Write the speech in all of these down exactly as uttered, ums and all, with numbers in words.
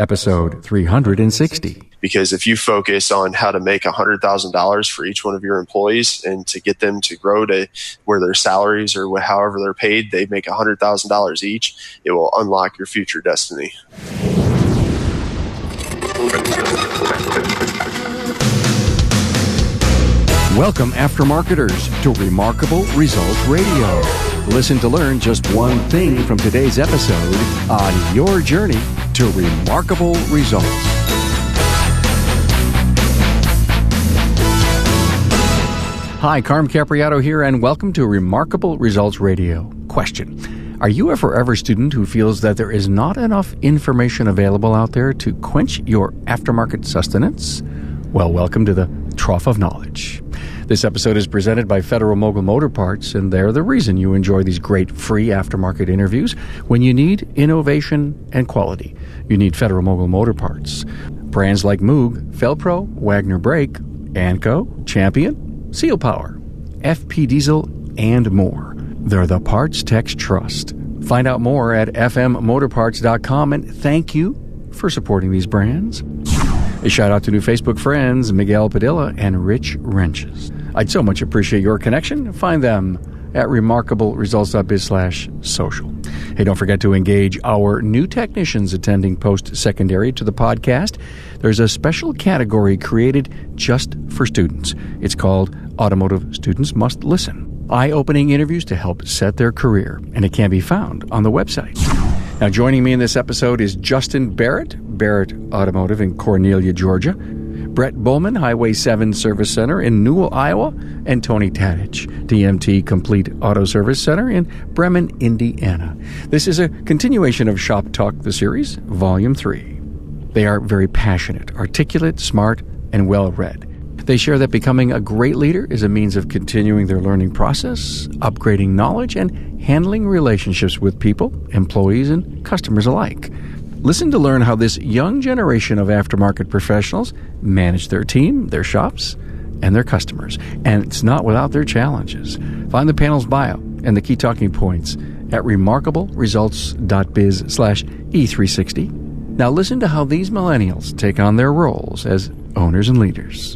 episode three hundred sixty. Because if you focus on how to make one hundred thousand dollars for each one of your employees and to get them to grow to where their salaries or however they're paid, they make one hundred thousand dollars each, it will unlock your future destiny. Welcome, aftermarketers, to Remarkable Results Radio. Listen to learn just one thing from today's episode on your journey to remarkable results. Hi, Carm Capriato here, and welcome to Remarkable Results Radio. Question: are you a forever student who feels that there is not enough information available out there to quench your aftermarket sustenance? Well, welcome to the Trough of Knowledge. This episode is presented by Federal Mogul Motor Parts, and they're the reason you enjoy these great free aftermarket interviews. When you need innovation and quality, you need Federal Mogul Motor Parts. Brands like Moog, Felpro, Wagner Brake, ANCO, Champion, Seal Power, F P Diesel, and more. They're the parts techs trust. Find out more at f m motorparts dot com, and thank you for supporting these brands. A shout out to new Facebook friends, Miguel Padilla and Rich Wrenches. I'd so much appreciate your connection. Find them at remarkableresults.biz slash social. Hey, don't forget to engage our new technicians attending post-secondary to the podcast. There's a special category created just for students. It's called Automotive Students Must Listen. Eye-opening interviews to help set their career, and it can be found on the website. Now, joining me in this episode is Justin Barrett, Barrett Automotive in Cornelia, Georgia, Brett Bowman, Highway seven Service Center in Newell, Iowa, and Tony Tadich, T M T Complete Auto Service Center in Bremen, Indiana. This is a continuation of Shop Talk, the series, Volume three. They are very passionate, articulate, smart, and well-read. They share that becoming a great leader is a means of continuing their learning process, upgrading knowledge, and handling relationships with people, employees, and customers alike. Listen to learn how this young generation of aftermarket professionals manage their team, their shops, and their customers. And it's not without their challenges. Find the panel's bio and the key talking points at remarkableresults.biz slash E360. Now listen to how these millennials take on their roles as owners and leaders.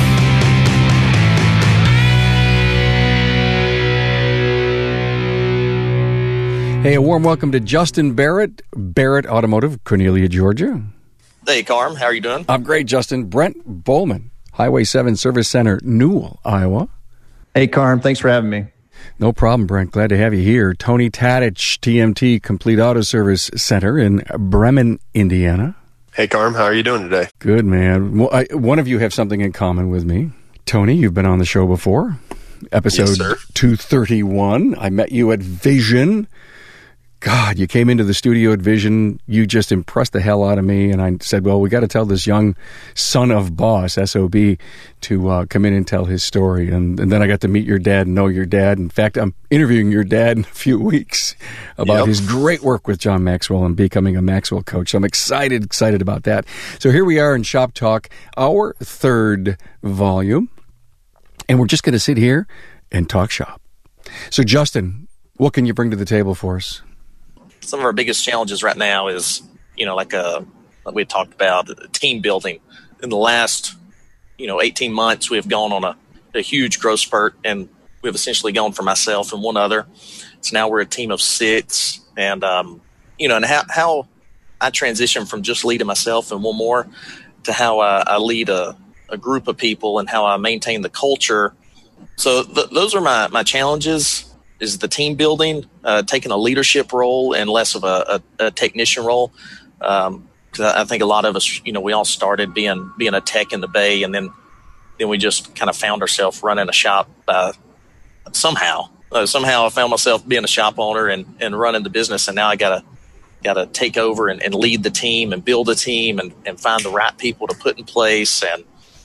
Hey, a warm welcome to Justin Barrett, Barrett Automotive, Cornelia, Georgia. Hey, Carm. How are you doing? I'm great, Justin. Brent Bowman, Highway seven Service Center, Newell, Iowa. Hey, Carm. Thanks for having me. No problem, Brent. Glad to have you here. Tony Tadich, T M T Complete Auto Service Center in Bremen, Indiana. Hey, Carm. How are you doing today? Good, man. Well, I, one of you have something in common with me. Tony, you've been on the show before. Episode yes, two thirty-one. I met you at Vision. God, you came into the studio at Vision. You just impressed the hell out of me. And I said, well, we got to tell this young son of boss, S O B, to uh, come in and tell his story. And, and then I got to meet your dad and know your dad. In fact, I'm interviewing your dad in a few weeks about yep. his great work with John Maxwell and becoming a Maxwell coach. So I'm excited, excited about that. So here we are in Shop Talk, our third volume. And we're just going to sit here and talk shop. So, Justin, what can you bring to the table for us? Some of our biggest challenges right now is, you know, like, uh, like we had talked about, team building. In the last, you know, eighteen months, we have gone on a, a huge growth spurt, and we've essentially gone for myself and one other. So now we're a team of six, and, um, you know, and how, how I transition from just leading myself and one more to how I, I lead a, a group of people and how I maintain the culture. So th- those are my, my challenges. Is the team building, uh, taking a leadership role and less of a, a, a technician role. Um, cause I, I think a lot of us, you know, we all started being, being a tech in the Bay, and then, then we just kind of found ourselves running a shop, uh, somehow, uh, somehow I found myself being a shop owner and, and running the business. And now I gotta, gotta take over and, and lead the team and build a team and, and find the right people to put in place, and,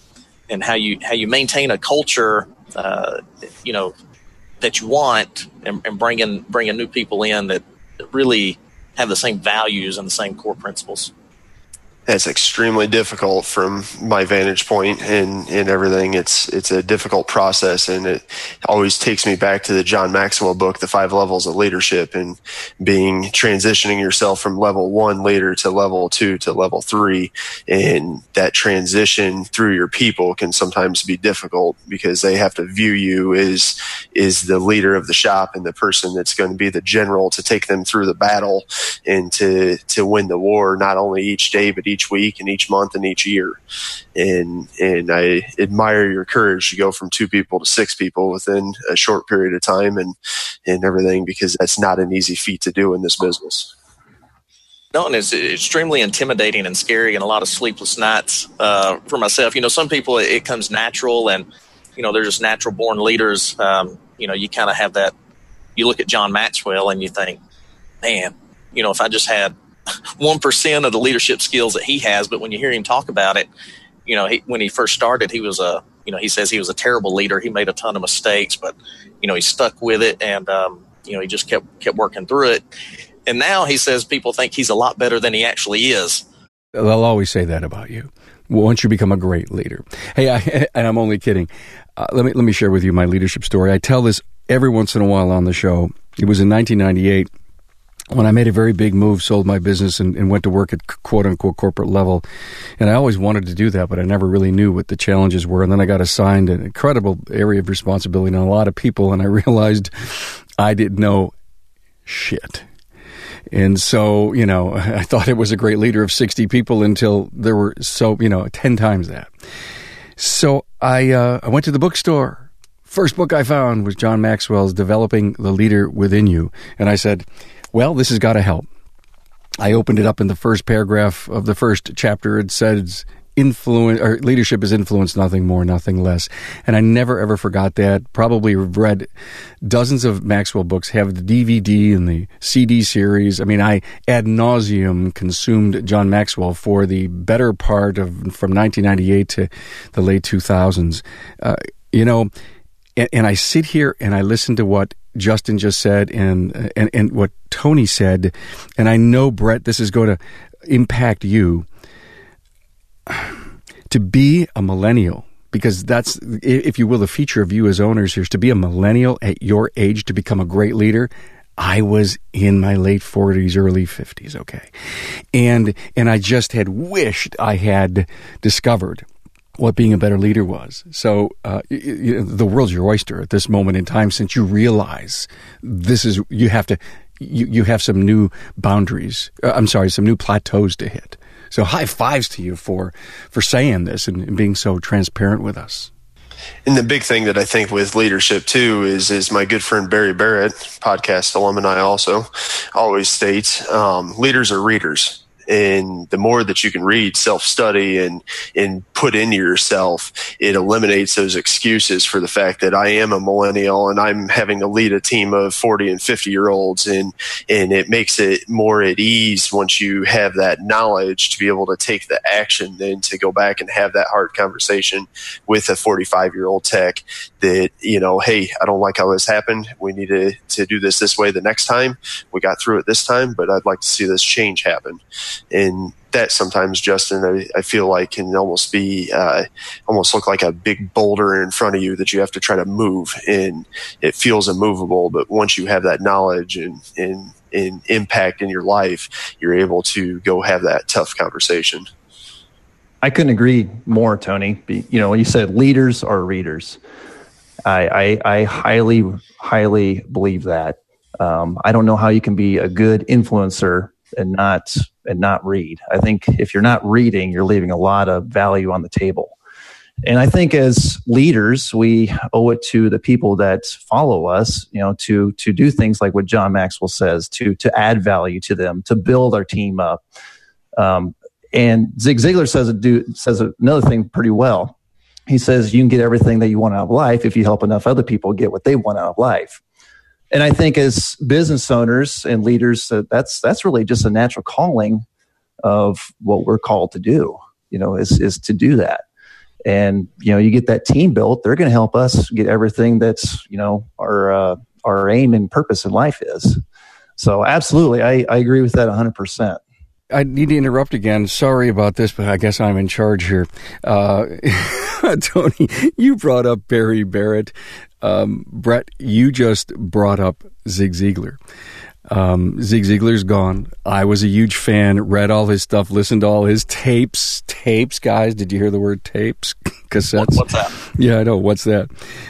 and how you, how you maintain a culture, uh, you know, that you want, and, and bringing bringing new people in that, that really have the same values and the same core principles. That's extremely difficult from my vantage point and, and everything. It's it's a difficult process, and it always takes me back to the John Maxwell book, The Five Levels of Leadership, and being transitioning yourself from level one leader to level two to level three. And that transition through your people can sometimes be difficult because they have to view you as is the leader of the shop and the person that's going to be the general to take them through the battle and to to win the war, not only each day but each week and each month and each year. And and I admire your courage to go from two people to six people within a short period of time and, and everything, because that's not an easy feat to do in this business. No, and it's extremely intimidating and scary, and a lot of sleepless nights uh, for myself. You know, some people, it, it comes natural, and, you know, they're just natural born leaders. Um, you know, you kind of have that, you look at John Maxwell and you think, man, you know, if I just had one percent of the leadership skills that he has, but when you hear him talk about it, you know, he, when he first started, he was a, you know, he says he was a terrible leader. He made a ton of mistakes, but, you know, he stuck with it, and, um, you know, he just kept, kept working through it. And now he says people think he's a lot better than he actually is. They'll always say that about you once you become a great leader. Hey, I, and I'm only kidding. Uh, let me, let me share with you my leadership story. I tell this every once in a while on the show. It was in nineteen ninety-eight. When I made a very big move, sold my business, and, and went to work at quote-unquote corporate level. And I always wanted to do that, but I never really knew what the challenges were. And then I got assigned an incredible area of responsibility on a lot of people, and I realized I didn't know shit. And so, you know, I thought it was a great leader of sixty people until there were so, you know, ten times that. So I, uh, I went to the bookstore. First book I found was John Maxwell's Developing the Leader Within You. And I said, well, this has got to help. I opened it up, in the first paragraph of the first chapter. It says, influence, or leadership is influence, nothing more, nothing less. And I never, ever forgot that. Probably read dozens of Maxwell books, have the D V D and the C D series. I mean, I ad nauseum consumed John Maxwell for the better part of, from nineteen ninety-eight to the late two thousands. Uh, you know, and, and I sit here and I listen to what Justin just said and, and and what Tony said, and I know, Brett, this is going to impact you. To be a millennial, because that's, if you will, the feature of you as owners here is to be a millennial at your age to become a great leader. I was in my late forties, early fifties, okay, and and I just had wished I had discovered what being a better leader was. So uh, you know, the world's your oyster at this moment in time, since you realize this is, you have to, you, you have some new boundaries, uh, I'm sorry, some new plateaus to hit. So high fives to you for, for saying this and, and being so transparent with us. And the big thing that I think with leadership too is, is my good friend Barry Barrett, podcast alumni also, always states, um, leaders are readers. And the more that you can read, self-study, and and put into yourself, it eliminates those excuses for the fact that I am a millennial and I'm having to lead a team of forty and fifty year olds. And, and it makes it more at ease once you have that knowledge to be able to take the action, then to go back and have that hard conversation with a forty-five year old tech that, you know, hey, I don't like how this happened. We need to, to do this this way the next time. We got through it this time, but I'd like to see this change happen. And that sometimes, Justin, I, I feel like can almost be, uh, almost look like a big boulder in front of you that you have to try to move, and it feels immovable. But once you have that knowledge and, and, and impact in your life, you're able to go have that tough conversation. I couldn't agree more, Tony. You know, you said leaders are readers. I, I, I highly, highly believe that. Um, I don't know how you can be a good influencer and not and not read. I think if you're not reading, you're leaving a lot of value on the table. And I think as leaders, we owe it to the people that follow us, you know, to to do things like what John Maxwell says, to to add value to them, to build our team up. Um, and Zig Ziglar says it do says another thing pretty well. He says you can get everything that you want out of life if you help enough other people get what they want out of life. And I think as business owners and leaders, uh, that's that's really just a natural calling of what we're called to do, you know, is is to do that. And, you know, you get that team built, they're going to help us get everything that's, you know, our uh, our aim and purpose in life is. So absolutely, I, I agree with that one hundred percent. I need to interrupt again. Sorry about this, but I guess I'm in charge here. Uh, Tony, you brought up Barry Barrett. Um, Brett, you just brought up Zig Ziglar. Um, Zig Ziglar's gone. I was a huge fan, read all his stuff, listened to all his tapes. Tapes, guys. Did you hear the word tapes? Cassettes? What's that? Yeah, I know. What's that?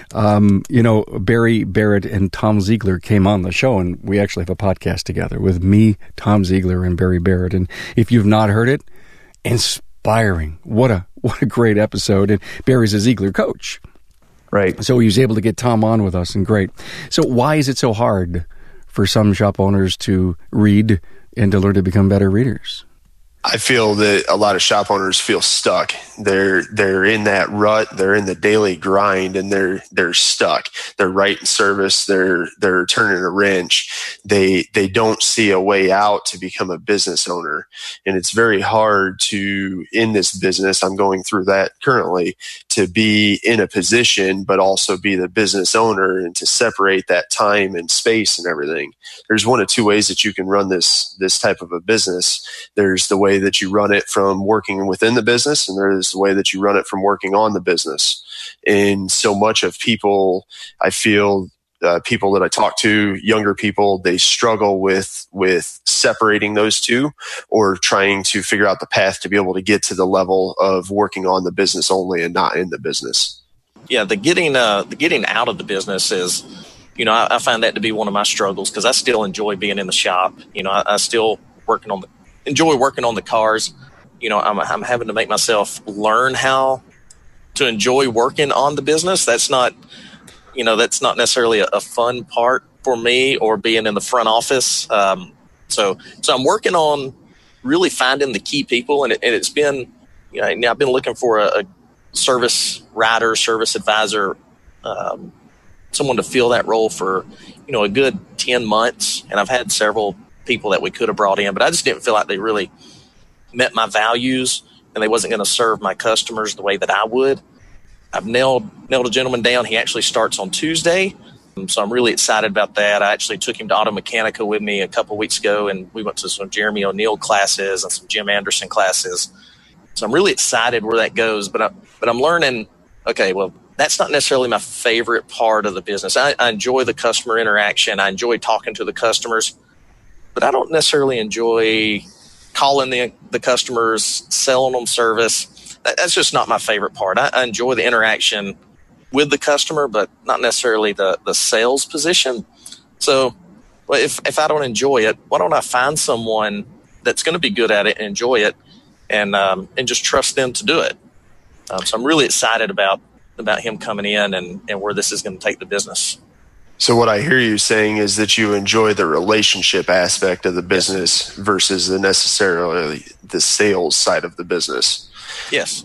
Um, you know, Barry Barrett and Tom Ziegler came on the show, and we actually have a podcast together with me, Tom Ziegler, and Barry Barrett. And if you've not heard it, inspiring. What a what a great episode. And Barry's a Ziegler coach. Right. So he was able to get Tom on with us, and great. So why is it so hard for some shop owners to read and to learn to become better readers? I feel that a lot of shop owners feel stuck. They're they're in that rut. They're in the daily grind, and they're they're stuck. They're writing service. They're they're turning a wrench. They they don't see a way out to become a business owner, and it's very hard to in this business. I'm going through that currently, to be in a position, but also be the business owner, and to separate that time and space and everything. There's one of two ways that you can run this this type of a business. There's the way that you run it from working within the business, and there's the way that you run it from working on the business. And so much of people, I feel, uh, people that I talk to, younger people, they struggle with with separating those two, or trying to figure out the path to be able to get to the level of working on the business only and not in the business. Yeah, the getting uh, the getting out of the business is, you know, I, I find that to be one of my struggles, because I still enjoy being in the shop. You know, I, I still working on the enjoy working on the cars. You know, I'm, I'm having to make myself learn how to enjoy working on the business. That's not, you know, that's not necessarily a, a fun part for me, or being in the front office. Um, so, so I'm working on really finding the key people, and, it, and it's been, you know, I've been looking for a, a service writer, service advisor, um, someone to fill that role for, you know, a good ten months. And I've had several people that we could have brought in, but I just didn't feel like they really met my values, and they wasn't going to serve my customers the way that I would. I've nailed nailed a gentleman down. He actually starts on Tuesday, so I'm really excited about that. I actually took him to Auto Mechanica with me a couple of weeks ago, and we went to some Jeremy O'Neill classes and some Jim Anderson classes. So I'm really excited where that goes, but I, but I'm learning, okay, well, that's not necessarily my favorite part of the business. I, I enjoy the customer interaction. I enjoy talking to the customers, but I don't necessarily enjoy calling the the customers, selling them service. That, that's just not my favorite part. I, I enjoy the interaction with the customer, but not necessarily the, the sales position. So well, if, if I don't enjoy it, why don't I find someone that's going to be good at it and enjoy it, and um, and just trust them to do it. Um, so I'm really excited about, about him coming in, and, and where this is going to take the business. So what I hear you saying is that you enjoy the relationship aspect of the business versus the necessarily the sales side of the business. Yes.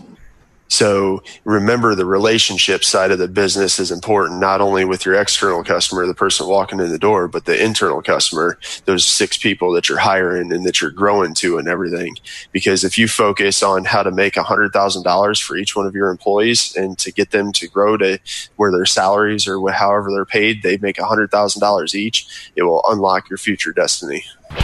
So remember, the relationship side of the business is important, not only with your external customer, the person walking in the door, but the internal customer, those six people that you're hiring and that you're growing to and everything. Because if you focus on how to make one hundred thousand dollars for each one of your employees, and to get them to grow to where their salaries or however they're paid, they make one hundred thousand dollars each, it will unlock your future destiny.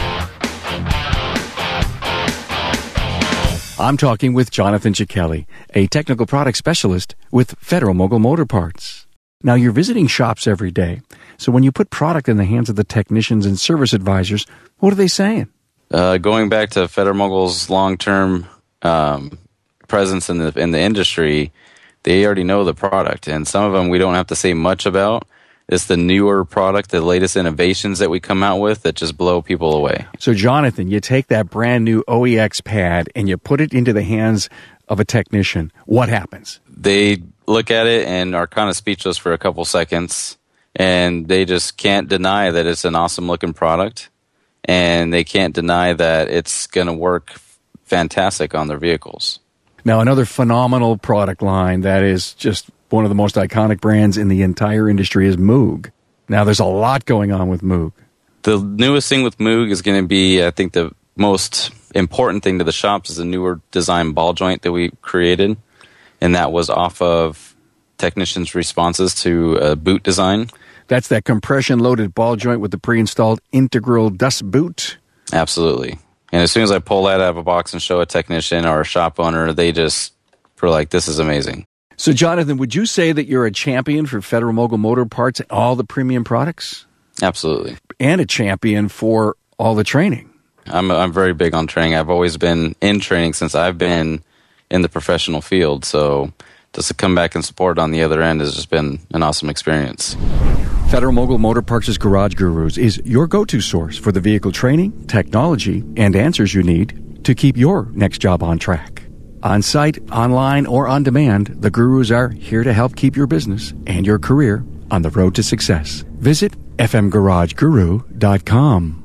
I'm talking with Jonathan Cichelli, a technical product specialist with Federal Mogul Motor Parts. Now, you're visiting shops every day, so when you put product in the hands of the technicians and service advisors, what are they saying? Uh, going back to Federal Mogul's long-term um, presence in the in the industry, they already know the product, and some of them we don't have to say much about. It's the newer product, the latest innovations that we come out with that just blow people away. So, Jonathan, you take that brand new O E X pad and you put it into the hands of a technician. What happens? They look at it and are kind of speechless for a couple seconds, and they just can't deny that it's an awesome-looking product, and they can't deny that it's going to work fantastic on their vehicles. Now, another phenomenal product line that is just one of the most iconic brands in the entire industry is Moog. Now, there's a lot going on with Moog. The newest thing with Moog is going to be, I think, the most important thing to the shops is the newer design ball joint that we created, and that was off of technicians' responses to a boot design. That's that compression-loaded ball joint with the pre-installed integral dust boot? Absolutely. And as soon as I pull that out of a box and show a technician or a shop owner, they just were like, this is amazing. So, Jonathan, would you say that you're a champion for Federal Mogul Motor Parts and all the premium products? Absolutely. And a champion for all the training. I'm I'm very big on training. I've always been in training since I've been in the professional field. So just to come back and support on the other end has just been an awesome experience. Federal Mogul Motor Parts' Garage Gurus is your go-to source for the vehicle training, technology, and answers you need to keep your next job on track. On-site, online, or on demand, the Gurus are here to help keep your business and your career on the road to success. Visit f m garage guru dot com.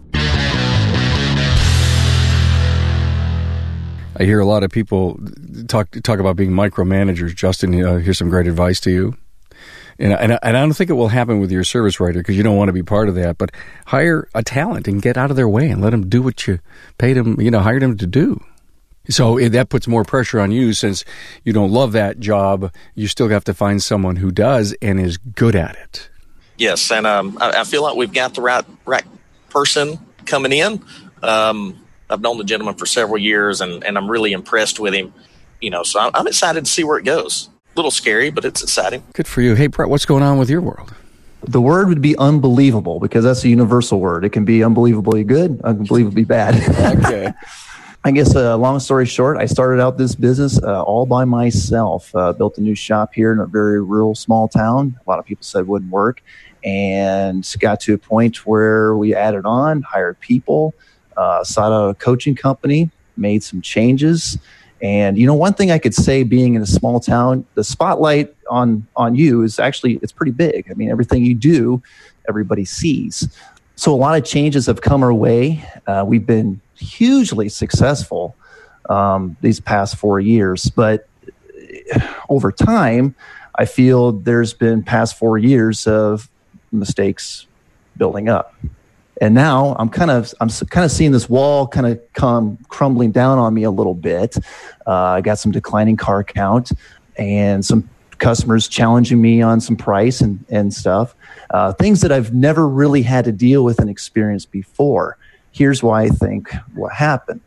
I hear a lot of people talk talk about being micromanagers. Justin, uh, here's some great advice to you. And, and, and I don't think it will happen with your service writer because you don't want to be part of that. But hire a talent and get out of their way and let them do what you paid them, you know, hired them to do. So it, that puts more pressure on you since you don't love that job. You still have to find someone who does and is good at it. Yes, and um, I, I feel like we've got the right right person coming in. Um, I've known the gentleman for several years, and, and I'm really impressed with him. You know, so I'm, I'm excited to see where it goes. A little scary, but it's exciting. Good for you. Hey, Brett, what's going on with your world? The word would be unbelievable because that's a universal word. It can be unbelievably good, unbelievably bad. Okay. I guess, uh, long story short, I started out this business uh, all by myself. Uh, built a new shop here in a very rural, small town. A lot of people said it wouldn't work. And got to a point where we added on, hired people, uh, sought out a coaching company, made some changes. And, you know, one thing I could say being in a small town, the spotlight on, on you is actually, it's pretty big. I mean, everything you do, everybody sees. So a lot of changes have come our way. Uh, we've been hugely successful um, these past four years. But over time, I feel there's been past four years of mistakes building up. And now I'm kind of I'm kind of seeing this wall kind of come crumbling down on me a little bit. Uh, I got some declining car count and some customers challenging me on some price and, and stuff. Uh, things that I've never really had to deal with and experienced before. Here's why I think what happened.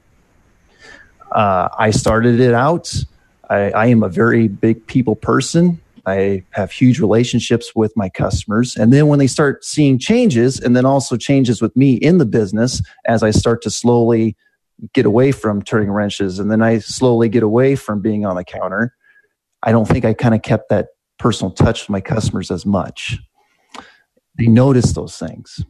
Uh, I started it out. I, I am a very big people person. I have huge relationships with my customers. And then when they start seeing changes and then also changes with me in the business, as I start to slowly get away from turning wrenches and then I slowly get away from being on the counter, I don't think I kind of kept that personal touch with my customers as much. They notice those things.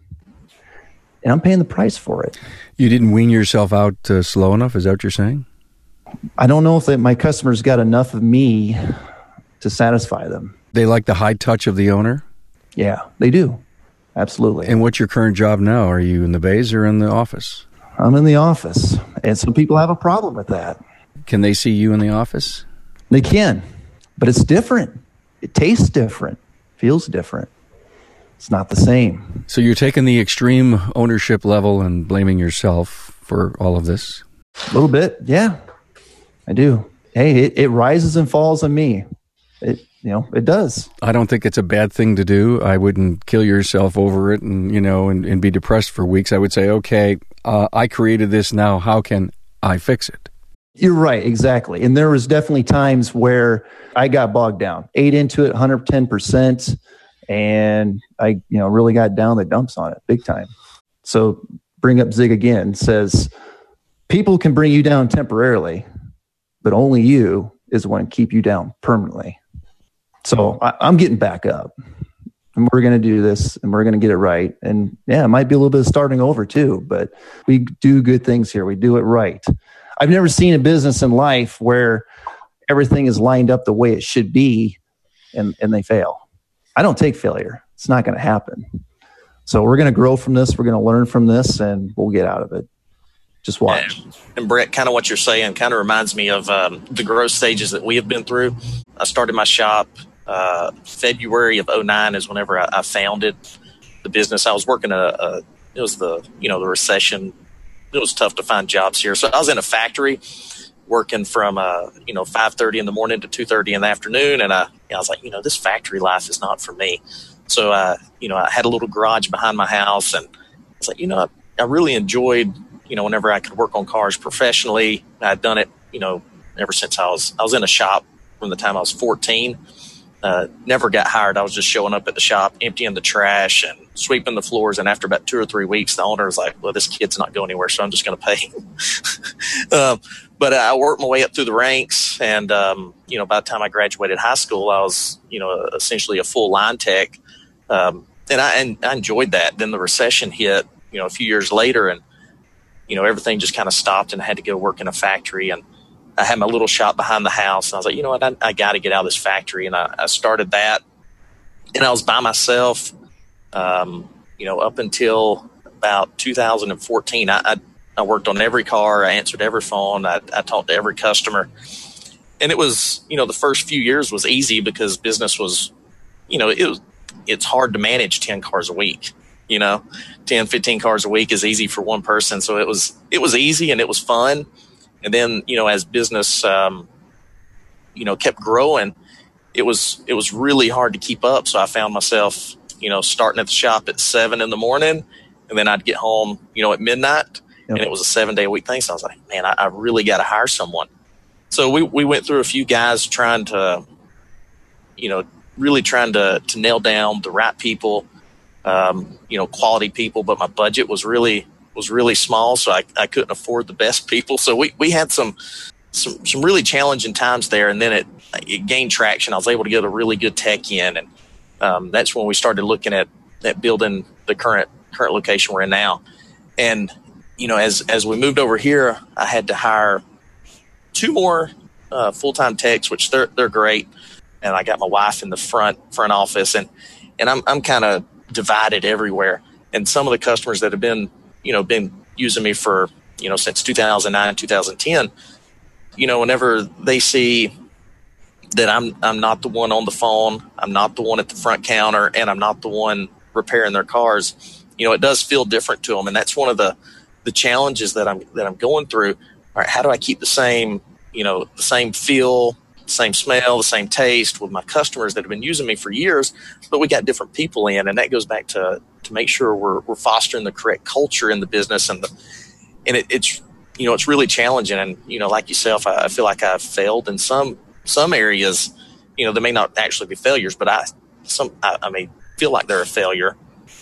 And I'm paying the price for it. You didn't wean yourself out uh, slow enough? Is that what you're saying? I don't know if they, my customers got enough of me to satisfy them. They like the high touch of the owner? Yeah, they do. Absolutely. And what's your current job now? Are you in the bays or in the office? I'm in the office. And some people have a problem with that. Can they see you in the office? They can. But it's different. It tastes different. Feels different. It's not the same. So you're taking the extreme ownership level and blaming yourself for all of this? A little bit, yeah. I do. Hey, it, it rises and falls on me. It, you know, it does. I don't think it's a bad thing to do. I wouldn't kill yourself over it and, you know, and, and be depressed for weeks. I would say, okay, uh, I created this now. How can I fix it? You're right, exactly. And there was definitely times where I got bogged down, ate into it one hundred ten percent, and I, you know, really got down the dumps on it big time. So bring up Zig again, says, people can bring you down temporarily, but only you is the one to keep you down permanently. So I, I'm getting back up. And we're going to do this, and we're going to get it right. And yeah, it might be a little bit of starting over too, but we do good things here. We do it right. I've never seen a business in life where everything is lined up the way it should be, and, and they fail. I don't take failure. It's not going to happen. So we're going to grow from this. We're going to learn from this, and we'll get out of it. Just watch. And, and Brett, kind of what you're saying kind of reminds me of um, the growth stages that we have been through. I started my shop uh, February of oh nine is whenever I, I founded the business. I was working a, a it was the you know the recession. It was tough to find jobs here, so I was in a factory working from uh, you know five thirty in the morning to two thirty in the afternoon, and I I was like, you know, this factory life is not for me. So I you know I had a little garage behind my house, and I was like, you know, I, I really enjoyed you know, whenever I could work on cars professionally. I'd done it, you know, ever since I was, I was in a shop from the time I was fourteen. Uh, never got hired. I was just showing up at the shop, emptying the trash and sweeping the floors. And after about two or three weeks, the owner was like, well, this kid's not going anywhere, so I'm just going to pay him. um, but I worked my way up through the ranks. And, um, you know, by the time I graduated high school, I was, you know, essentially a full line tech. Um, and I, and I enjoyed that. Then the recession hit, you know, a few years later, and, you know, everything just kind of stopped, and I had to go work in a factory. And I had my little shop behind the house, and I was like, you know what, I, I got to get out of this factory. And I, I started that, and I was by myself, um, you know, up until about two thousand fourteen. I, I, I worked on every car. I answered every phone. I, I talked to every customer. And it was, you know, the first few years was easy because business was, you know, it was, it's hard to manage ten cars a week. You know, ten, fifteen cars a week is easy for one person. So it was, it was easy and it was fun. And then, you know, as business, um, you know, kept growing, it was, it was really hard to keep up. So I found myself, you know, starting at the shop at seven in the morning, and then I'd get home, you know, at midnight, yep. and it was a seven day a week thing. So I was like, man, I, I really got to hire someone. So we, we went through a few guys trying to, you know, really trying to, to nail down the right people, um, you know, quality people, but my budget was really, was really small, so I, I couldn't afford the best people. So we, we had some, some some really challenging times there, and then it, it gained traction. I was able to get a really good tech in, and um, that's when we started looking at, at building the current current location we're in now. And, you know, as as we moved over here, I had to hire two more uh, full-time techs, which they're they're great. And I got my wife in the front front office, and, and I'm I'm kind of divided everywhere. And some of the customers that have been you know, been using me for, you know, since two thousand nine, two thousand ten, you know, whenever they see that I'm, I'm not the one on the phone, I'm not the one at the front counter, and I'm not the one repairing their cars, you know, it does feel different to them. And that's one of the, the challenges that I'm, that I'm going through. All right, how do I keep the same, you know, the same feel, the same smell, the same taste with my customers that have been using me for years, but we got different people in, and that goes back to, to make sure we're, we're fostering the correct culture in the business. And the, and it, it's, you know, it's really challenging. And, you know, like yourself, I, I feel like I've failed in some, some areas. You know, they may not actually be failures, but I, some, I, I may feel like they're a failure.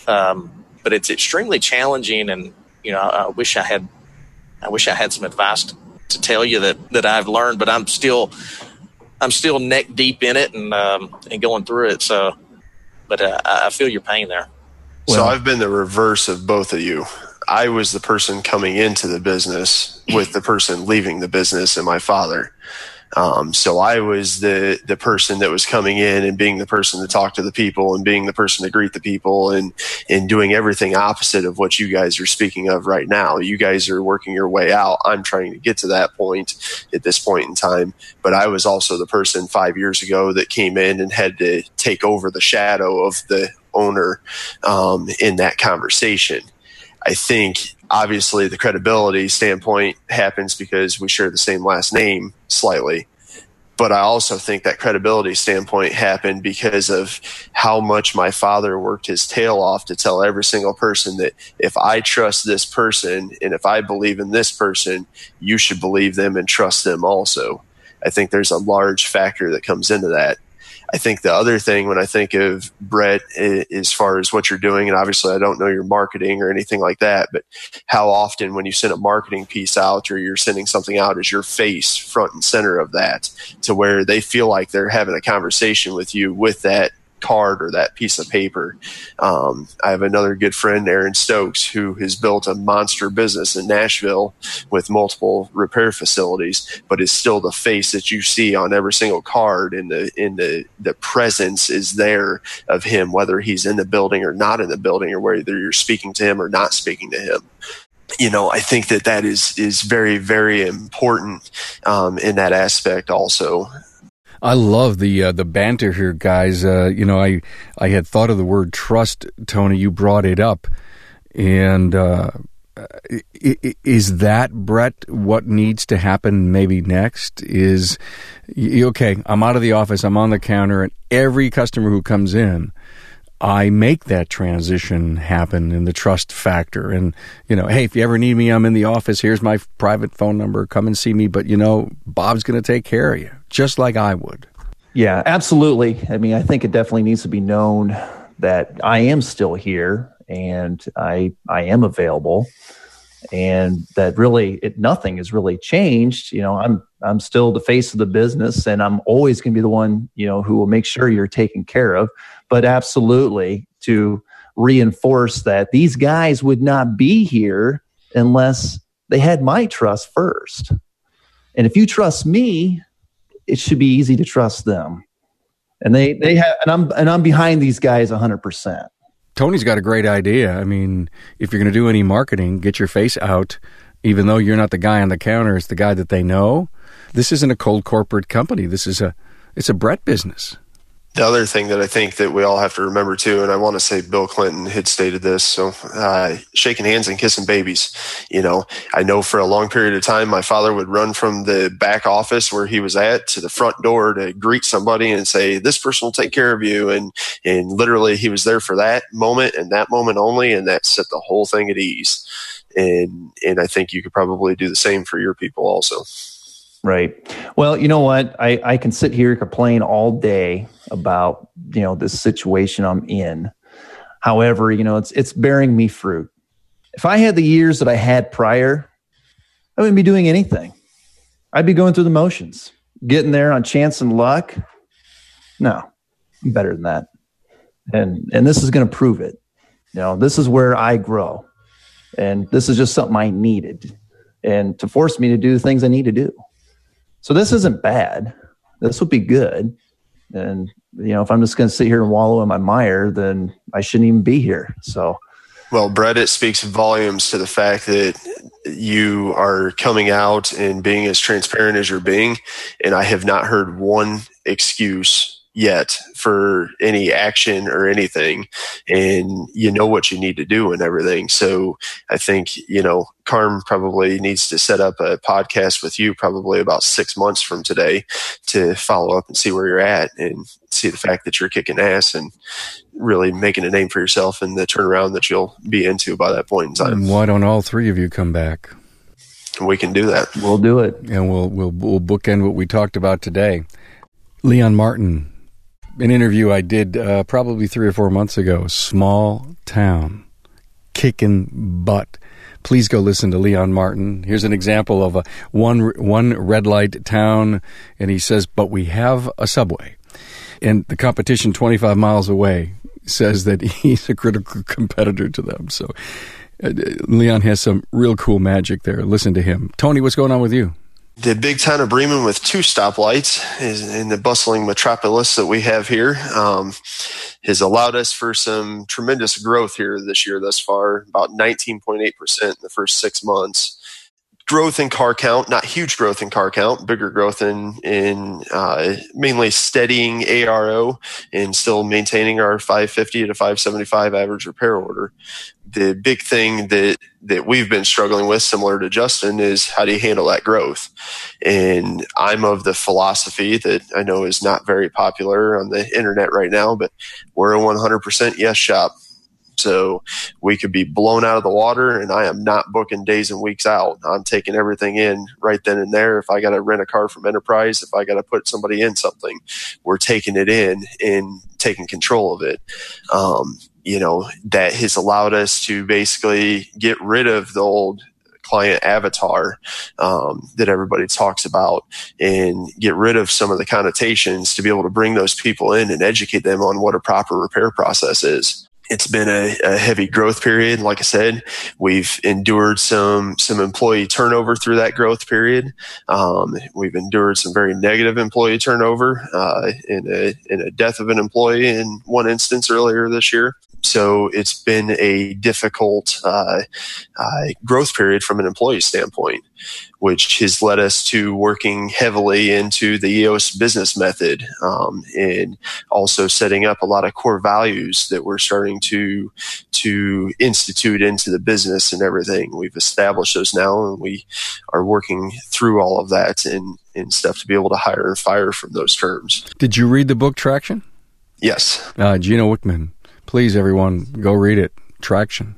Um, but it's extremely challenging. And, you know, I, I wish I had, I wish I had some advice to, to tell you that, that I've learned, but I'm still, I'm still neck deep in it and, um, and going through it. So, but uh, I feel your pain there. So well, I've been the reverse of both of you. I was the person coming into the business with the person leaving the business, and my father. Um, so I was the the person that was coming in and being the person to talk to the people and being the person to greet the people and and doing everything opposite of what you guys are speaking of right now. You guys are working your way out. I'm trying to get to that point at this point in time. But I was also the person five years ago that came in and had to take over the shadow of the owner um, in that conversation. I think obviously the credibility standpoint happens because we share the same last name slightly. But I also think that credibility standpoint happened because of how much my father worked his tail off to tell every single person that if I trust this person and if I believe in this person, you should believe them and trust them also. I think there's a large factor that comes into that. I think the other thing when I think of Brett, as far as what you're doing, and obviously I don't know your marketing or anything like that, but how often when you send a marketing piece out or you're sending something out is your face front and center of that to where they feel like they're having a conversation with you with that card or that piece of paper. Um, I have another good friend, Aaron Stokes, who has built a monster business in Nashville with multiple repair facilities, but is still the face that you see on every single card, and the in the the presence is there of him, whether he's in the building or not in the building, or whether you're speaking to him or not speaking to him. You know, I think that that is is very, very important um, in that aspect also. I love the uh, the banter here, guys. Uh, you know, I I had thought of the word trust, Tony. You brought it up, and uh, is that, Brett, what needs to happen maybe next? Is okay? I'm out of the office. I'm on the counter, and every customer who comes in, I make that transition happen in the trust factor. And, you know, hey, if you ever need me, I'm in the office. Here's my private phone number. Come and see me. But, you know, Bob's going to take care of you, just like I would. Yeah, absolutely. I mean, I think it definitely needs to be known that I am still here and I I am available, and that really it, nothing has really changed. You know, I'm I'm still the face of the business, and I'm always going to be the one, you know, who will make sure you're taken care of. But absolutely, to reinforce that these guys would not be here unless they had my trust first. And if you trust me, it should be easy to trust them. And they, they have, and I'm, and I'm behind these guys a hundred percent. Tony's got a great idea. I mean, if you're going to do any marketing, get your face out, even though you're not the guy on the counter, it's the guy that they know. This isn't a cold corporate company. This is a, it's a Brett business. The other thing that I think that we all have to remember too, and I want to say Bill Clinton had stated this, so uh, shaking hands and kissing babies. You know, I know for a long period of time, my father would run from the back office where he was at to the front door to greet somebody and say, this person will take care of you. And, and literally he was there for that moment and that moment only. And that set the whole thing at ease. And, and I think you could probably do the same for your people also. Right. Well, you know what? I, I can sit here and complain all day about, you know, this situation I'm in. However, you know, it's it's bearing me fruit. If I had the years that I had prior, I wouldn't be doing anything. I'd be going through the motions, getting there on chance and luck. No, I'm better than that. And and this is going to prove it. You know, this is where I grow. And this is just something I needed, and to force me to do the things I need to do. So this isn't bad. This will be good. And, you know, if I'm just going to sit here and wallow in my mire, then I shouldn't even be here. So, well, Brett, it speaks volumes to the fact that you are coming out and being as transparent as you're being. And I have not heard one excuse yet for any action or anything, and you know what you need to do and everything. So I think, you know, Carm probably needs to set up a podcast with you probably about six months from today to follow up and see where you're at and see the fact that you're kicking ass and really making a name for yourself and the turnaround that you'll be into by that point in time. And why don't all three of you come back? We can do that. We'll do it. And we'll, we'll, we'll bookend what we talked about today. Leon Martin, an interview I did uh, probably three or four months ago. Small town, kicking butt. Please go listen to Leon Martin. Here's an example of a one one red light town, and he says, but we have a subway. And the competition twenty-five miles away says that he's a critical competitor to them. So uh, Leon has some real cool magic there. Listen to him. Tony, what's going on with you? The big town of Bremen with two stoplights is in the bustling metropolis that we have here um, has allowed us for some tremendous growth here this year thus far, about nineteen point eight percent in the first six months. Growth in car count, not huge growth in car count, bigger growth in, in uh, mainly steadying A R O and still maintaining our five fifty to five seventy-five average repair order. The big thing that, that we've been struggling with, similar to Justin, is how do you handle that growth? And I'm of the philosophy that I know is not very popular on the internet right now, but we're a one hundred percent yes shop. So we could be blown out of the water, and I am not booking days and weeks out. I'm taking everything in right then and there. If I got to rent a car from Enterprise, if I got to put somebody in something, we're taking it in and taking control of it. Um, you know, that has allowed us to basically get rid of the old client avatar um, that everybody talks about and get rid of some of the connotations to be able to bring those people in and educate them on what a proper repair process is. It's been a, a heavy growth period. Like I said, we've endured some some employee turnover through that growth period. Um, we've endured some very negative employee turnover uh, in a in a death of an employee in one instance earlier this year. So it's been a difficult uh, uh, growth period from an employee standpoint, which has led us to working heavily into the E O S business method um, and also setting up a lot of core values that we're starting to to institute into the business and everything. We've established those now, and we are working through all of that and, and stuff to be able to hire and fire from those terms. Did you read the book Traction? Yes. Uh, Gino Wickman Please, everyone, go read it. Traction.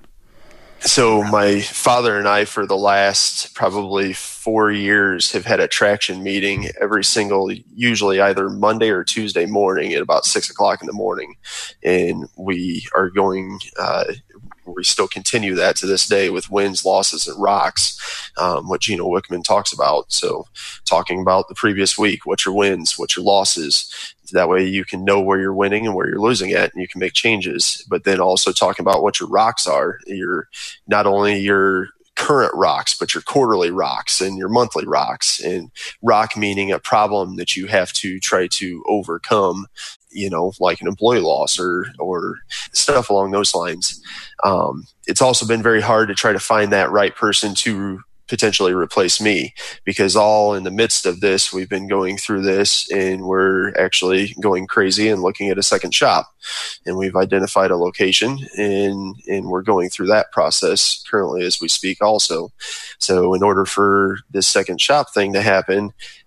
So my father and I, for the last probably four years, have had a traction meeting every single, usually either Monday or Tuesday morning at about six o'clock in the morning. And we are going, uh, we still continue that to this day with wins, losses, and rocks, um, what Gino Wickman talks about. So talking about the previous week, what's your wins, what's your losses. That way you can know where you're winning and where you're losing at, and you can make changes. But then also talking about what your rocks are. Your, not only your current rocks, but your quarterly rocks and your monthly rocks. And rock meaning a problem that you have to try to overcome, you know, like an employee loss or, or stuff along those lines. Um, it's also been very hard to try to find that right person to potentially replace me, because all in the midst of this, we've been going through this and we're actually going crazy and looking at a second shop, and we've identified a location and, and we're going through that process currently as we speak also. So in order for this second shop thing to happen,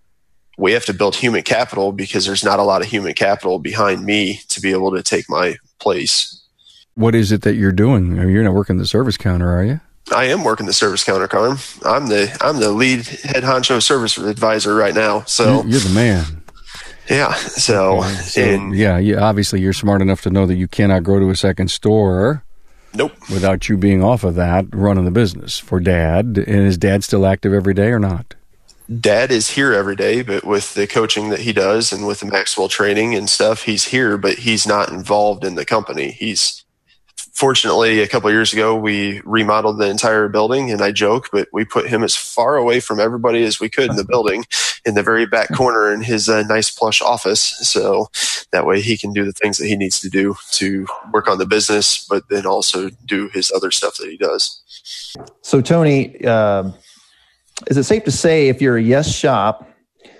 we have to build human capital, because there's not a lot of human capital behind me to be able to take my place. What is it that you're doing? You're not working the service counter, are you? I am working the service counter, Carm. I'm the I'm the lead head honcho service advisor right now. So you're the man. Yeah. So, okay. so and yeah, you, obviously you're smart enough to know that you cannot grow to a second store. Nope. Without you being off of that, running the business for Dad. And is Dad still active every day or not? Dad is here every day, but with the coaching that he does and with the Maxwell training and stuff, he's here, but he's not involved in the company. He's Fortunately, a couple of years ago, we remodeled the entire building, and I joke, but we put him as far away from everybody as we could in the building, in the very back corner in his uh, nice plush office. So that way he can do the things that he needs to do to work on the business, but then also do his other stuff that he does. So, Tony, uh, is it safe to say if you're a Yes shop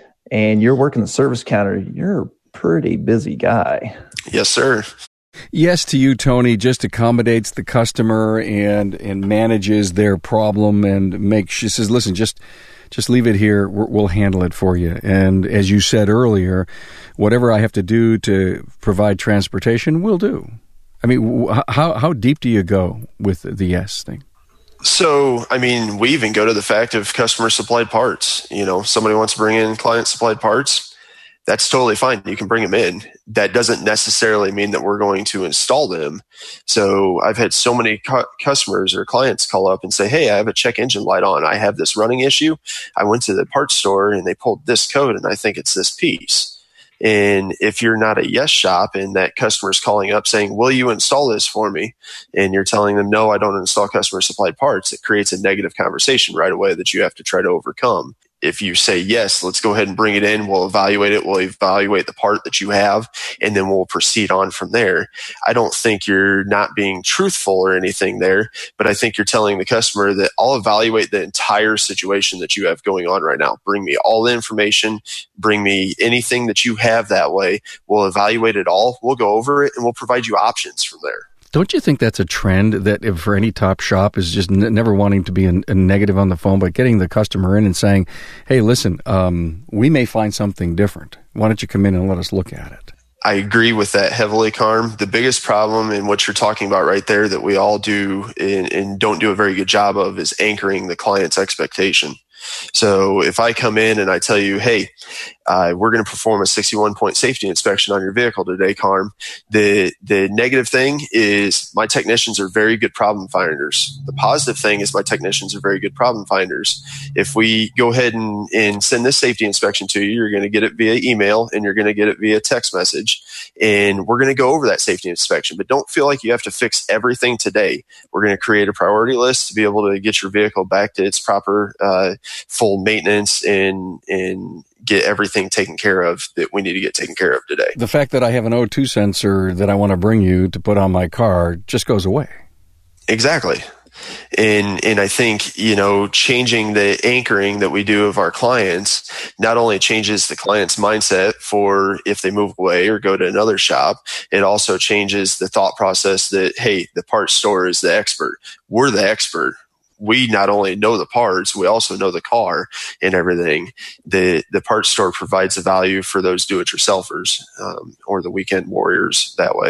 and you're working the service counter, you're a pretty busy guy? Yes, sir. Yes to you, Tony. Just accommodates the customer and and manages their problem and makes. She says, "Listen, just just leave it here. We're, we'll handle it for you." And as you said earlier, whatever I have to do to provide transportation, we'll do. I mean, how how deep do you go with the Yes thing? So, I mean, we even go to the fact of customer supplied parts. You know, somebody wants to bring in client supplied parts. That's totally fine. You can bring them in. That doesn't necessarily mean that we're going to install them. So I've had so many cu- customers or clients call up and say, "Hey, I have a check engine light on. I have this running issue. I went to the parts store and they pulled this code and I think it's this piece." And if you're not a Yes shop and that customer's calling up saying, "Will you install this for me?" and you're telling them, "No, I don't install customer supplied parts," it creates a negative conversation right away that you have to try to overcome. If you say, "Yes, let's go ahead and bring it in. We'll evaluate it. We'll evaluate the part that you have, and then we'll proceed on from there." I don't think you're not being truthful or anything there, but I think you're telling the customer that I'll evaluate the entire situation that you have going on right now. Bring me all the information. Bring me anything that you have that way. We'll evaluate it all. We'll go over it, and we'll provide you options from there. Don't you think that's a trend that if for any top shop is just n- never wanting to be a, a negative on the phone, but getting the customer in and saying, "Hey, listen, um, we may find something different. Why don't you come in and let us look at it?" I agree with that heavily, Carm. The biggest problem in what you're talking about right there that we all do and, and don't do a very good job of is anchoring the client's expectation. So if I come in and I tell you, "Hey, uh, we're going to perform a sixty-one point safety inspection on your vehicle today, Carm," the the negative thing is my technicians are very good problem finders. The positive thing is my technicians are very good problem finders. If we go ahead and, and send this safety inspection to you, you're going to get it via email and you're going to get it via text message. And we're going to go over that safety inspection, but don't feel like you have to fix everything today. We're going to create a priority list to be able to get your vehicle back to its proper uh, full maintenance and and get everything taken care of that we need to get taken care of today. The fact that I have an O two sensor that I want to bring you to put on my car just goes away. Exactly. And and I think, you know, changing the anchoring that we do of our clients not only changes the client's mindset for if they move away or go to another shop, it also changes the thought process that, hey, the parts store is the expert. We're the expert. we not only know the parts, we also know the car and everything. The the parts store provides the value for those do-it-yourselfers um, or the weekend warriors that way.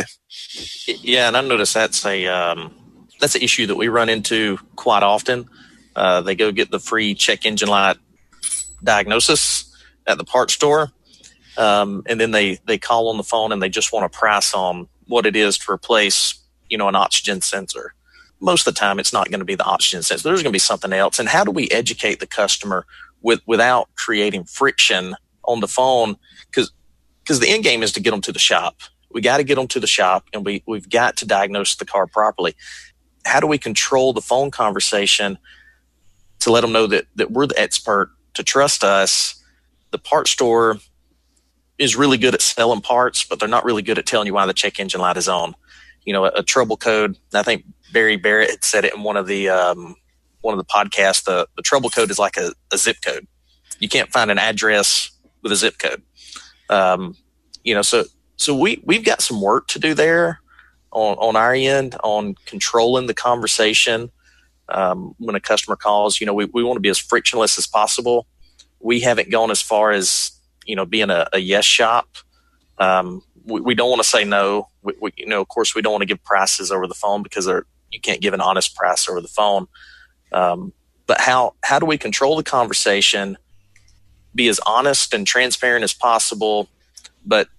Yeah, and I noticed that's a um, that's an issue that we run into quite often. Uh, they go get the free check engine light diagnosis at the parts store, um, and then they they call on the phone and they just want a price on what it is to replace, you know, an oxygen sensor. Most of the time, it's not going to be the oxygen sensor. There's going to be something else. And how do we educate the customer with without creating friction on the phone? Because because the end game is to get them to the shop. We got to get them to the shop, and we we've got to diagnose the car properly. How do we control the phone conversation to let them know that that we're the expert, to trust us? The parts store is really good at selling parts, but they're not really good at telling you why the check engine light is on. You know, a, a trouble code. I think Barry Barrett had said it in one of the um, one of the podcasts. The, the trouble code is like a, a zip code. You can't find an address with a zip code. Um, you know, so so we we've got some work to do there on on our end on controlling the conversation um, when a customer calls. You know, we we want to be as frictionless as possible. We haven't gone as far as, you know, being a, a yes shop. Um, we, we don't want to say no. We, we, you know, of course, we don't want to give prices over the phone because they're, you can't give an honest price over the phone. Um, but how how do we control the conversation, be as honest and transparent as possible, but,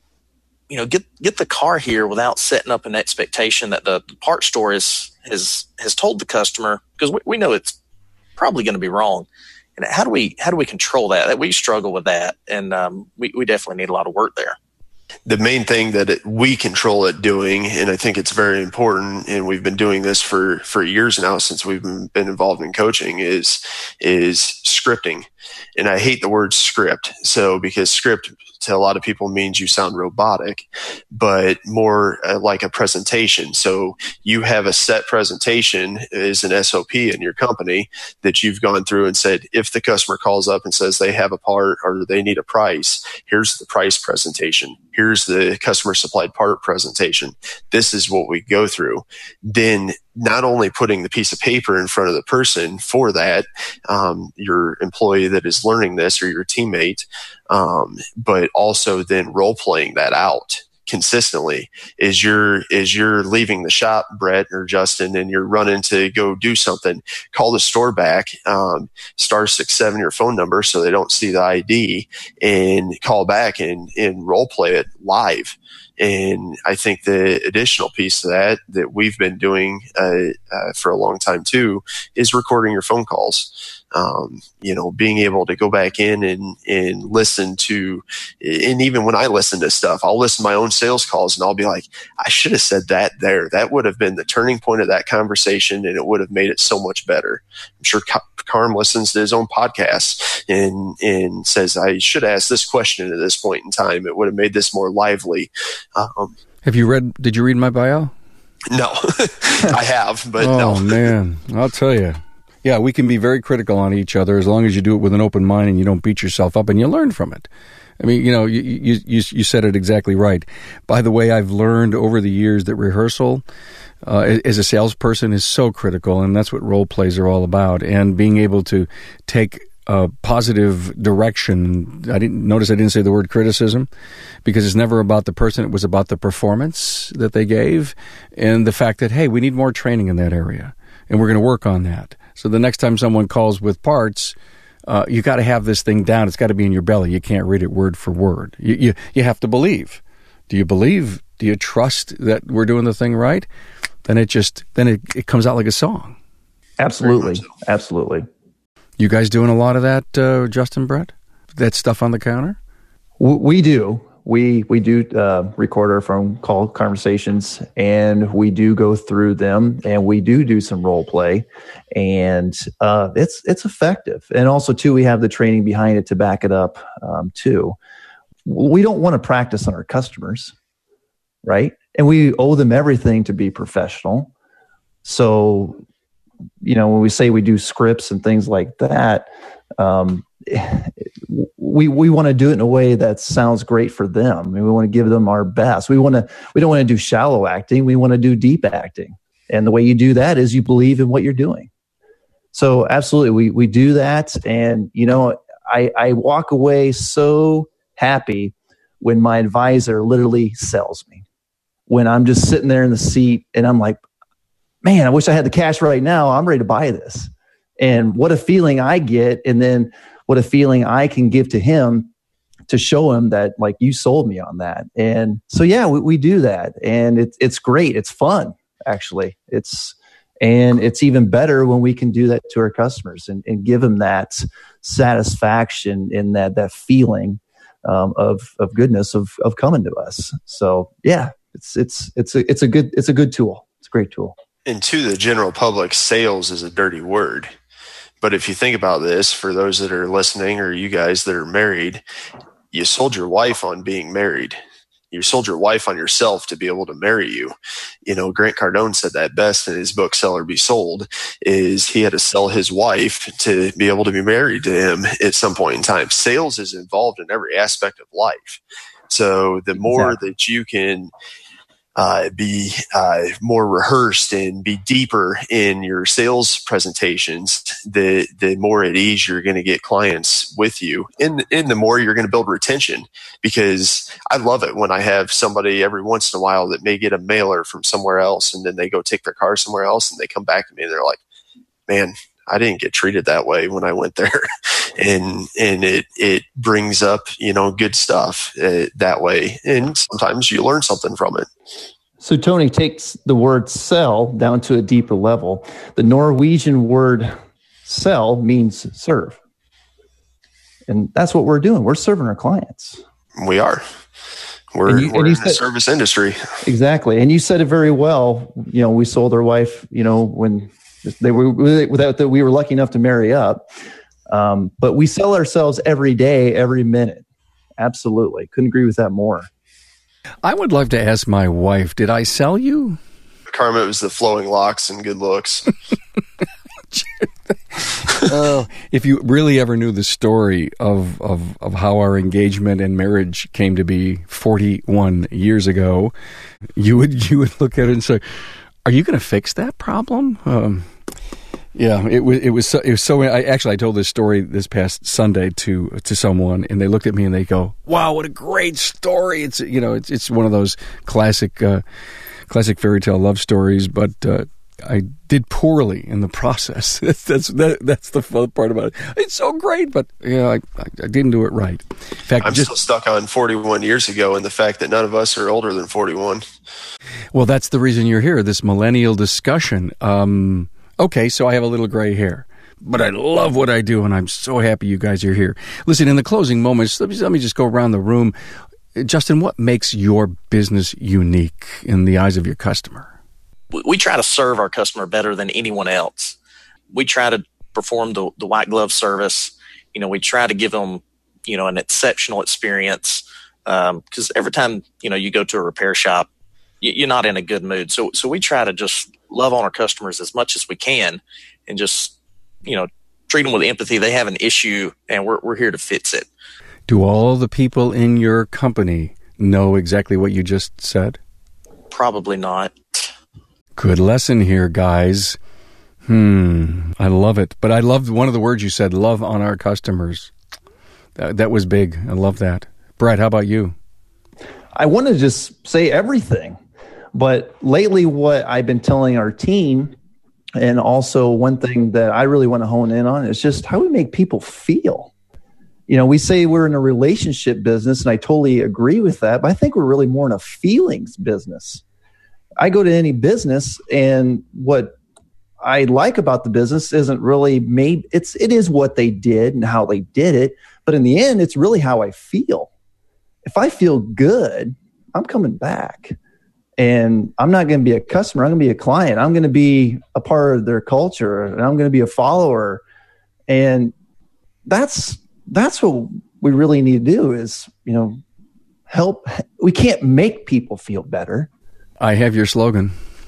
you know, get get the car here without setting up an expectation that the, the parts store is has has told the customer, because we, we know it's probably going to be wrong. And how do we how do we control that? That we struggle with that, and um, we we definitely need a lot of work there. The main thing that it, we control at doing, and I think it's very important, and we've been doing this for, for years now since we've been, been involved in coaching, is is scripting. And I hate the word script. So because script to a lot of people means you sound robotic, but more uh, like a presentation. So you have a set presentation as an S O P in your company that you've gone through and said, if the customer calls up and says they have a part or they need a price, here's the price presentation. Here's the customer supplied part presentation. This is what we go through. Then not only putting the piece of paper in front of the person for that, um, your employee that is learning this or your teammate, um, but also then role playing that out consistently. Is you're, is you're leaving the shop, Brett or Justin, and you're running to go do something, call the store back, um, star six, seven, your phone number so they don't see the I D, and call back and, and role play it live. And I think the additional piece of that that we've been doing uh, uh, for a long time too is recording your phone calls. Um, you know, being able to go back in and, and listen to, and even when I listen to stuff, I'll listen to my own sales calls and I'll be like, I should have said that there. That would have been the turning point of that conversation, and it would have made it so much better. I'm sure Carm listens to his own podcast and, and says, I should ask this question at this point in time. It would have made this more lively. Um, have you read, did you read my bio? No, I have, but oh, no. Oh man, I'll tell you. Yeah, we can be very critical on each other as long as you do it with an open mind and you don't beat yourself up and you learn from it. I mean, you know, you you you, you said it exactly right. By the way, I've learned over the years that rehearsal uh, as a salesperson is so critical, and that's what role plays are all about. And being able to take a positive direction. I didn't notice I didn't say the word criticism, because it's never about the person. It was about the performance that they gave and the fact that, hey, we need more training in that area, and we're going to work on that. So the next time someone calls with parts, uh, you got to have this thing down. It's got to be in your belly. You can't read it word for word. You, you you have to believe. Do you believe? Do you trust that we're doing the thing right? Then it just then it, it comes out like a song. Absolutely, absolutely. You guys doing a lot of that, uh, Justin, Brett? That stuff on the counter? We do. We we do uh, record our phone call conversations, and we do go through them, and we do do some role play, and uh, it's it's effective. And also, too, we have the training behind it to back it up, um, too. We don't want to practice on our customers, right? And we owe them everything to be professional. So, you know, when we say we do scripts and things like that, um, we we want to do it in a way that sounds great for them. I mean, we want to give them our best. We want to we don't want to do shallow acting. We want to do deep acting. And the way you do that is you believe in what you're doing. So absolutely, we we do that, and you know, I I walk away so happy when my advisor literally sells me. When I'm just sitting there in the seat and I'm like, man, I wish I had the cash right now. I'm ready to buy this. And what a feeling I get, and then what a feeling I can give to him to show him that, like, you sold me on that. And so, yeah, we, we do that, and it's it's great. It's fun, actually. It's And it's even better when we can do that to our customers and, and give them that satisfaction and that that feeling um, of of goodness of of coming to us. So yeah, it's it's it's a it's a good it's a good tool. It's a great tool. And to the general public, sales is a dirty word. But if you think about this, for those that are listening or you guys that are married, you sold your wife on being married. You sold your wife on yourself to be able to marry you. You know, Grant Cardone said that best in his book, Sell or Be Sold, is he had to sell his wife to be able to be married to him at some point in time. Sales is involved in every aspect of life. So the more exactly. that you can uh, be uh, more rehearsed and be deeper in your sales presentations, the the more at ease you're going to get clients with you, and, and the more you're going to build retention. Because I love it when I have somebody every once in a while that may get a mailer from somewhere else, and then they go take their car somewhere else, and they come back to me and they're like, man, I didn't get treated that way when I went there. and and it it brings up, you know, good stuff uh, that way. And sometimes you learn something from it. So Tony takes the word sell down to a deeper level. The Norwegian word sell means serve. And that's what we're doing. We're serving our clients. We are. We're, you, we're in said, the service industry. Exactly. And you said it very well. You know, we sold our wife, you know, when they were, without that, we were lucky enough to marry up. Um, but we sell ourselves every day, every minute. Absolutely. Couldn't agree with that more. I would love to ask my wife, did I sell you? Karma, it was the flowing locks and good looks. uh, if you really ever knew the story of, of, of how our engagement and marriage came to be forty-one years ago, you would you would look at it and say, "Are you going to fix that problem?" Um, yeah, it was it was so, it was so. I actually I told this story this past Sunday to to someone, and they looked at me and they go, "Wow, what a great story!" It's you know it's it's one of those classic uh, classic fairy tale love stories, but. Uh, I did poorly in the process. That's that's, that, that's the fun part about it. It's so great, but yeah, I, I, I didn't do it right. In fact, I'm just, still stuck on forty-one years ago and the fact that none of us are older than forty-one. Well, that's the reason you're here, this millennial discussion. Um, okay, so I have a little gray hair, but I love what I do, and I'm so happy you guys are here. Listen, in the closing moments, let me, let me just go around the room. Justin, what makes your business unique in the eyes of your customer? We try to serve our customer better than anyone else. We try to perform the, the white glove service. You know, we try to give them, you know, an exceptional experience. Um, cause every time, you know, you go to a repair shop, you, you're not in a good mood. So, so we try to just love on our customers as much as we can and just, you know, treat them with empathy. They have an issue and we're, we're here to fix it. Do all the people in your company know exactly what you just said? Probably not. Good lesson here, guys. Hmm, I love it. But I loved one of the words you said, love on our customers. That, that was big. I love that. Brett, how about you? I want to just say everything. But lately what I've been telling our team, and also one thing that I really want to hone in on, is just how we make people feel. You know, we say we're in a relationship business, and I totally agree with that, but I think we're really more in a feelings business. I go to any business, and what I like about the business isn't really maybe it's it is what they did and how they did it, but in the end, it's really how I feel. If I feel good, I'm coming back, and I'm not going to be a customer. I'm going to be a client. I'm going to be a part of their culture, and I'm going to be a follower. And that's that's what we really need to do is, you know, help. We can't make people feel better. I have your slogan.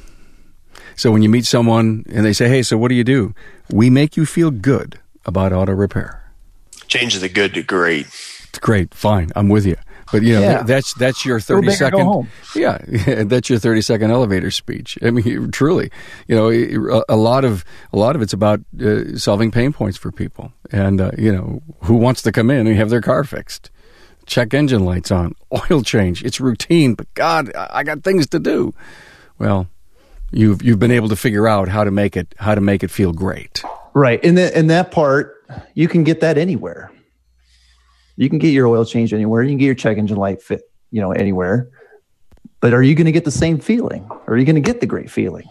So when you meet someone and they say, hey, so what do you do? We make you feel good about auto repair. Change the good to great. Great. Fine. I'm with you. But you know, Yeah. that's that's your thirty Go big or go second. home. Yeah, that's your thirty second elevator speech. I mean, truly, you know, a, a lot of a lot of it's about uh, solving pain points for people, and uh, you know, who wants to come in and have their car fixed, check engine lights on, oil change. It's routine, but God, I got things to do. Well, you've you've been able to figure out how to make it how to make it feel great. Right. And that, and that part, you can get that anywhere. You can get your oil change anywhere. You can get your check engine light fit, you know, anywhere. But are you going to get the same feeling? Or are you going to get the great feeling?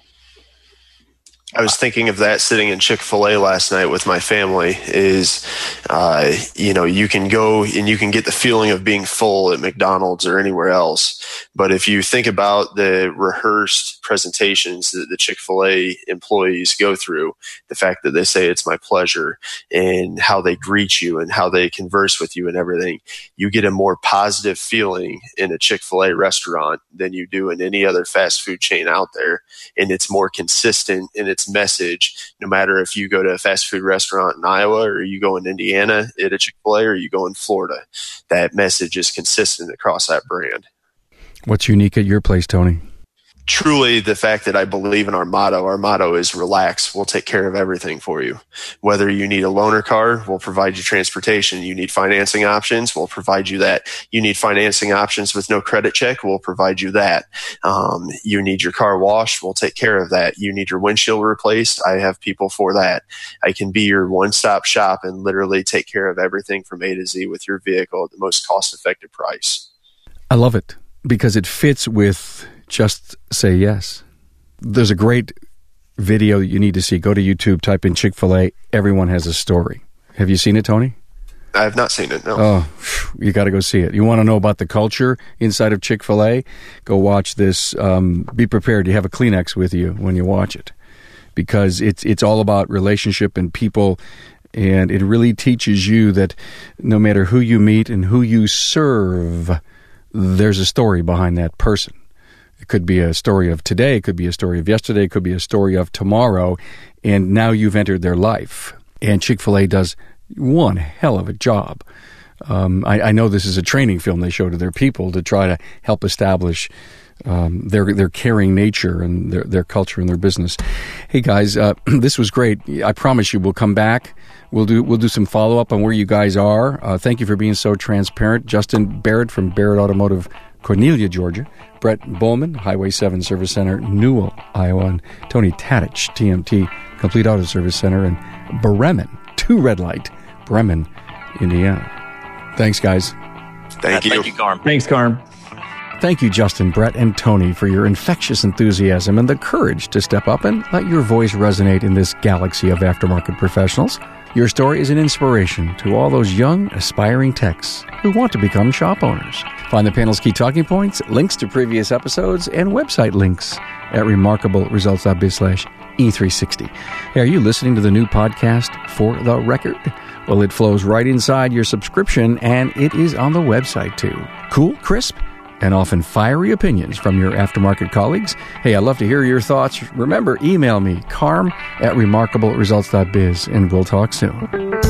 I was thinking of that sitting in Chick-fil-A last night with my family is, uh, you know, you can go and you can get the feeling of being full at McDonald's or anywhere else. But if you think about the rehearsed presentations that the Chick-fil-A employees go through, the fact that they say it's my pleasure and how they greet you and how they converse with you and everything, you get a more positive feeling in a Chick-fil-A restaurant than you do in any other fast food chain out there. And it's more consistent in its message, no matter if you go to a fast food restaurant in Iowa or you go in Indiana at a Chick-fil-A or you go in Florida. That message is consistent across that brand. What's unique at your place, Tony? Truly, the fact that I believe in our motto. Our motto is relax. We'll take care of everything for you. Whether you need a loaner car, we'll provide you transportation. You need financing options, we'll provide you that. You need financing options with no credit check, we'll provide you that. Um, you need your car washed, we'll take care of that. You need your windshield replaced, I have people for that. I can be your one-stop shop and literally take care of everything from A to Z with your vehicle at the most cost-effective price. I love it because it fits with Just Say Yes. There's a great video that you need to see. Go to YouTube, type in Chick-fil-A. Everyone has a story. Have you seen it, Tony? I have not seen it, no. Oh, you got to go see it. You want to know about the culture inside of Chick-fil-A? Go watch this. Um, be prepared. You have a Kleenex with you when you watch it because it's it's all about relationship and people, and it really teaches you that no matter who you meet and who you serve, there's a story behind that person. It could be a story of today, it could be a story of yesterday, it could be a story of tomorrow, and now you've entered their life. And Chick-fil-A does one hell of a job. Um, I, I know this is a training film they show to their people to try to help establish um, their their caring nature and their, their culture and their business. Hey guys, uh, this was great. I promise you we'll come back. We'll do we'll do some follow up on where you guys are. Uh, thank you for being so transparent. Justin Barrett from Barrett Automotive, Cornelia, Georgia. Brett Bowman, Highway seven Service Center, Newell, Iowa. And Tony Tadich, T M T, Complete Auto Service Center, and Bremen, two Red Light, Bremen, Indiana. Thanks, guys. Thank Uh, you. Thank you, Carm. Thanks, Carm. Thank you, Justin, Brett, and Tony, for your infectious enthusiasm and the courage to step up and let your voice resonate in this galaxy of aftermarket professionals. Your story is an inspiration to all those young, aspiring techs who want to become shop owners. Find the panel's key talking points, links to previous episodes, and website links at remarkable results dot biz slash E three sixty. Hey, are you listening to the new podcast, For the Record? Well, it flows right inside your subscription, and it is on the website, too. Cool, crisp, and often fiery opinions from your aftermarket colleagues. Hey, I'd love to hear your thoughts. Remember, email me, carm at remarkable results dot biz, and we'll talk soon.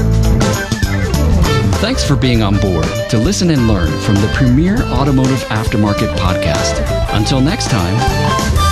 Thanks for being on board to listen and learn from the premier automotive aftermarket podcast. Until next time.